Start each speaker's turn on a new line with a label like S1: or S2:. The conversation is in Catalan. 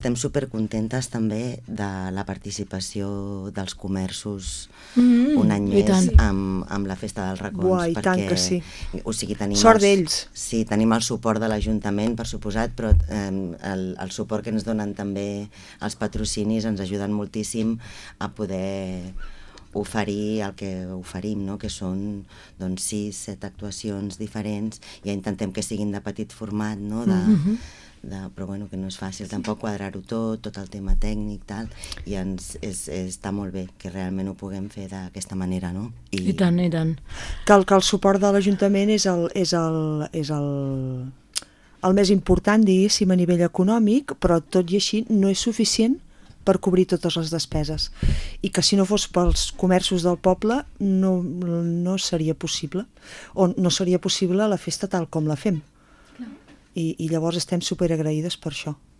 S1: Estem supercontentes també de la participació dels comerços un any
S2: i tant.
S1: més amb la Festa dels Racons.
S3: Buah, i tant que sí.
S1: O sigui, tenim
S3: Sort d'ells.
S1: Sí, tenim el suport de l'Ajuntament, per suposat, però el suport que ens donen també els patrocinis ens ajuden moltíssim a poder oferir el que oferim, no? Que són 6-7 actuacions diferents. Ja intentem que siguin de petit format, no? Però bueno, que no és fàcil tampoc quadrar-ho tot el tema tècnic, tal, i està molt bé que realment ho puguem fer d'aquesta manera, no?
S2: I tant, i tant.
S3: Que el suport de l'Ajuntament és el més important, diguéssim, a nivell econòmic, però tot i així no és suficient per cobrir totes les despeses. I que si no fos pels comerços del poble no seria possible. O no seria possible la festa tal com la fem. I llavors estem superagraïdes per això.